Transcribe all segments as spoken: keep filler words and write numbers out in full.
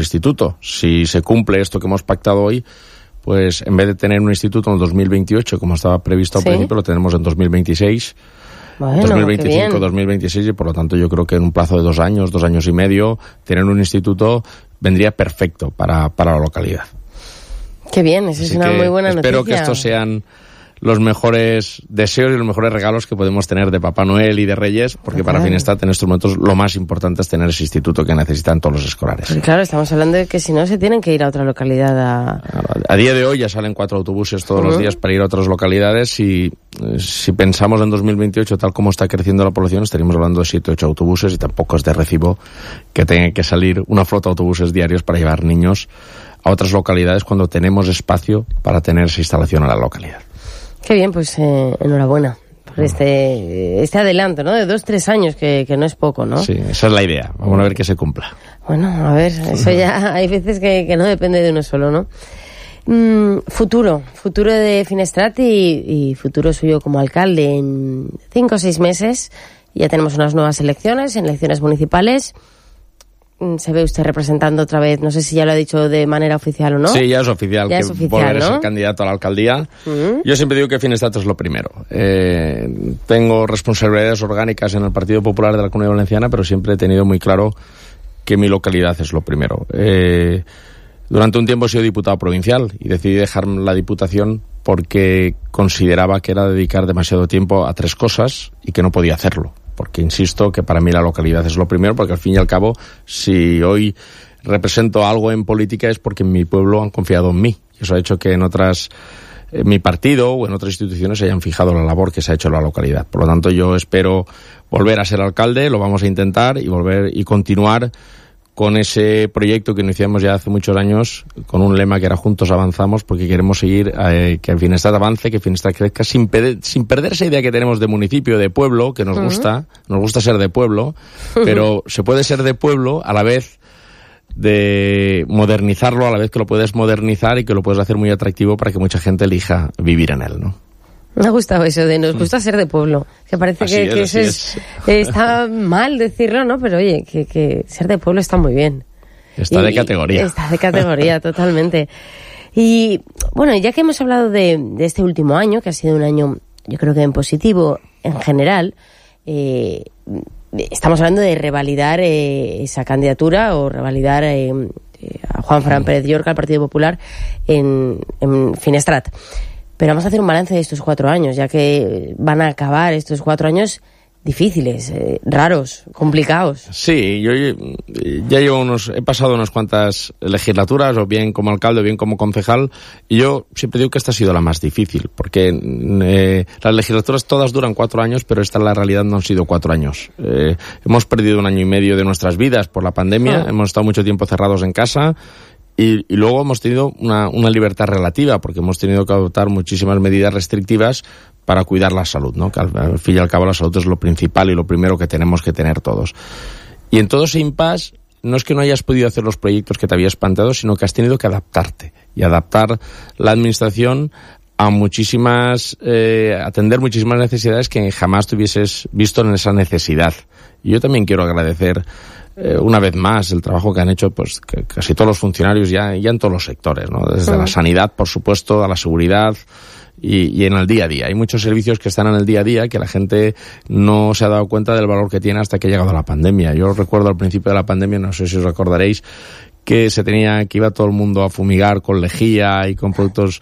instituto. Si se cumple esto que hemos pactado hoy, pues en vez de tener un instituto en dos mil veintiocho, como estaba previsto al ¿Sí? principio, lo tenemos en dos mil veintiséis. Bueno, dos mil veinticinco, dos mil veintiséis, y por lo tanto yo creo que en un plazo de dos años, dos años y medio, tener un instituto vendría perfecto para, para la localidad. Qué bien, esa es una muy buena noticia. Espero que estos sean los mejores deseos y los mejores regalos que podemos tener de Papá Noel y de Reyes, porque claro, para Finestrat en estos momentos lo más importante es tener ese instituto que necesitan todos los escolares. Pero claro, estamos hablando de que si no se tienen que ir a otra localidad a... A día de hoy ya salen cuatro autobuses todos uh-huh. los días para ir a otras localidades, y eh, si pensamos en dos mil veintiocho, tal como está creciendo la población, estaríamos hablando de siete o ocho autobuses, y tampoco es de recibo que tengan que salir una flota de autobuses diarios para llevar niños a otras localidades cuando tenemos espacio para tener esa instalación en la localidad. Qué bien, pues eh, enhorabuena por este este adelanto, ¿no? De dos, tres años, que, que no es poco, ¿no? Sí, esa es la idea. Vamos a ver que se cumpla. Bueno, a ver, eso ya hay veces que, que no depende de uno solo, ¿no? Mm, futuro, futuro de Finestrat y, y futuro suyo como alcalde. En cinco o seis meses ya tenemos unas nuevas elecciones, elecciones municipales. Se ve usted representando otra vez, no sé si ya lo ha dicho de manera oficial o no. Sí, ya es oficial, ya que es oficial, volveré ¿no? a ser candidato a la alcaldía. Uh-huh. Yo siempre digo que Finestrat es lo primero. Eh, tengo responsabilidades orgánicas en el Partido Popular de la Comunidad Valenciana, pero siempre he tenido muy claro que mi localidad es lo primero. Eh, durante un tiempo he sido diputado provincial y decidí dejar la diputación porque consideraba que era dedicar demasiado tiempo a tres cosas y que no podía hacerlo. Porque insisto que para mí la localidad es lo primero, porque al fin y al cabo, si hoy represento algo en política es porque en mi pueblo han confiado en mí. Y eso ha hecho que en otras, en mi partido o en otras instituciones se hayan fijado la labor que se ha hecho en la localidad. Por lo tanto, yo espero volver a ser alcalde, lo vamos a intentar, y volver y continuar con ese proyecto que iniciamos ya hace muchos años, con un lema que era Juntos Avanzamos, porque queremos seguir eh, que Finestrat avance, que Finestrat crezca, sin, pe- sin perder esa idea que tenemos de municipio, de pueblo, que nos uh-huh. gusta, nos gusta ser de pueblo, pero se puede ser de pueblo a la vez de modernizarlo, a la vez que lo puedes modernizar y que lo puedes hacer muy atractivo para que mucha gente elija vivir en él, ¿no? Me ha gustado eso de nos gusta ser de pueblo. Que parece así que, es, que eso es, es, está mal decirlo, ¿no? Pero oye, que, que ser de pueblo está muy bien. Está y, de categoría. Está de categoría, totalmente. Y bueno, ya que hemos hablado de, de este último año, que ha sido un año, yo creo que en positivo en general, eh, estamos hablando de revalidar eh, esa candidatura o revalidar eh, a Juan Fran Pérez Llorca al Partido Popular en, en Finestrat. Pero vamos a hacer un balance de estos cuatro años, ya que van a acabar estos cuatro años difíciles, eh, raros, complicados. Sí, yo ya llevo unos, he pasado unas cuantas legislaturas, o bien como alcalde o bien como concejal, y yo siempre digo que esta ha sido la más difícil, porque eh, las legislaturas todas duran cuatro años, pero esta en la realidad no han sido cuatro años. Eh, hemos perdido un año y medio de nuestras vidas por la pandemia, oh. hemos estado mucho tiempo cerrados en casa. Y, y luego hemos tenido una, una libertad relativa, porque hemos tenido que adoptar muchísimas medidas restrictivas para cuidar la salud, ¿no? Que al, al fin y al cabo la salud es lo principal y lo primero que tenemos que tener todos. Y en todo ese impasse, no es que no hayas podido hacer los proyectos que te habías planteado, sino que has tenido que adaptarte y adaptar la administración a muchísimas, eh, atender muchísimas necesidades que jamás te hubieses visto en esa necesidad. Y yo también quiero agradecer Eh, una vez más el trabajo que han hecho pues que casi todos los funcionarios ya, ya en todos los sectores, ¿no? Desde sí. la sanidad, por supuesto, a la seguridad y, y en el día a día. Hay muchos servicios que están en el día a día que la gente no se ha dado cuenta del valor que tiene hasta que ha llegado la pandemia. Yo recuerdo al principio de la pandemia, no sé si os acordaréis, que se tenía, que iba todo el mundo a fumigar con lejía y con productos,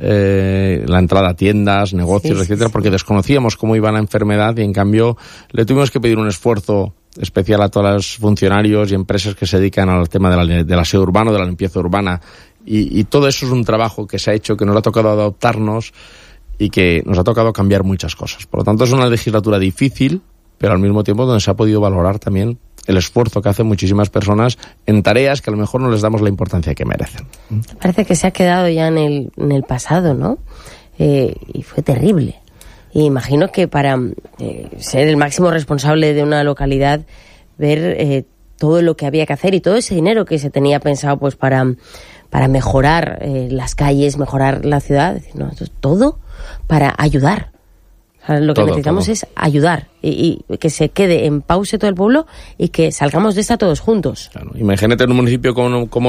eh, la entrada a tiendas, negocios, sí, etcétera, sí, sí. porque desconocíamos cómo iba la enfermedad y en cambio le tuvimos que pedir un esfuerzo especial a todos los funcionarios y empresas que se dedican al tema de la, del aseo urbano, de la limpieza urbana. Y, y todo eso es un trabajo que se ha hecho, que nos ha tocado adaptarnos y que nos ha tocado cambiar muchas cosas. Por lo tanto, es una legislatura difícil, pero al mismo tiempo donde se ha podido valorar también el esfuerzo que hacen muchísimas personas en tareas que a lo mejor no les damos la importancia que merecen. Parece que se ha quedado ya en el, en el pasado, ¿no? Eh, y fue terrible. Y imagino que para eh, ser el máximo responsable de una localidad, ver eh, todo lo que había que hacer y todo ese dinero que se tenía pensado pues para, para mejorar eh, las calles, mejorar la ciudad, decir, no, esto es todo para ayudar. O sea, lo que todo, necesitamos todo. es ayudar y, y que se quede en pausa todo el pueblo y que salgamos de esta todos juntos. Claro. Imagínate en un municipio como, como